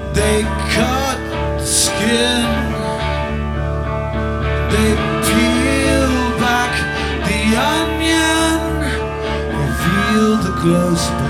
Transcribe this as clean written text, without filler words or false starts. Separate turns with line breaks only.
They cut the skin, they peel back the onion, reveal the glow spot.